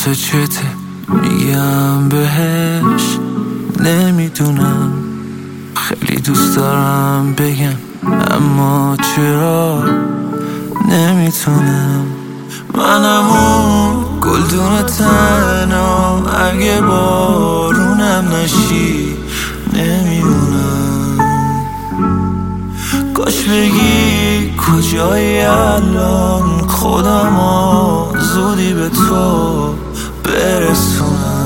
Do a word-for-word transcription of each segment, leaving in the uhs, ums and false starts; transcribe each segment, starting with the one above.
واسه چته میگم بهش نمیدونم، خیلی دوست دارم بگم اما چرا نمیتونم. منم اون گلدون تنها، اگه بارونم نشی نمیمونم. کاش بگی کجایی الان، خودمو زودی به تو برسونم.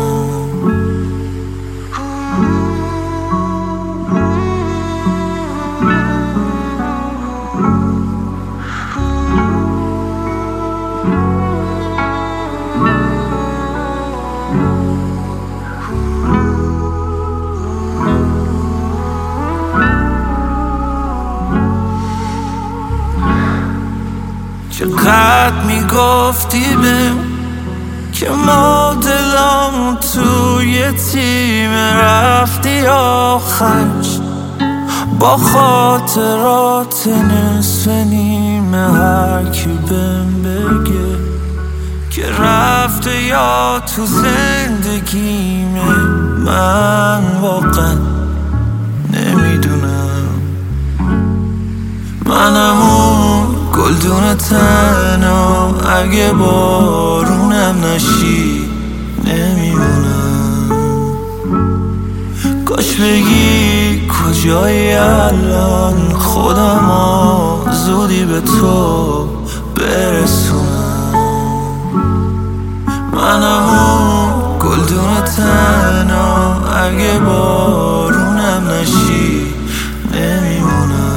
چقدر میگفتی بهم که ما دلامون توی تیم رفتی آخرش، با خاطرات نصف نیمه هر کی بهم بگه که رفته یا تو زندگیمه. من واقعا نمیدونم. منم اون گلدون تنها، اگه بارونم نشی نمیمونم. کاش بگی کجایی الان، خودمو زودی به تو برسونم. منم اون گلدون تنها، اگه بارونم نشی نمیمونم.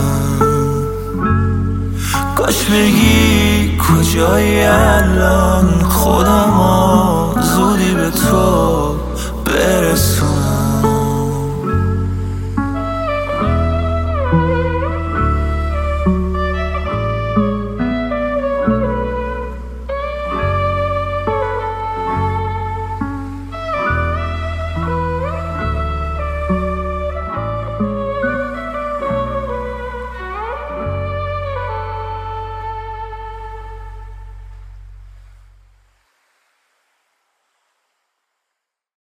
کاش بگی کجایی الان، خودمو زودی به تو برسونم.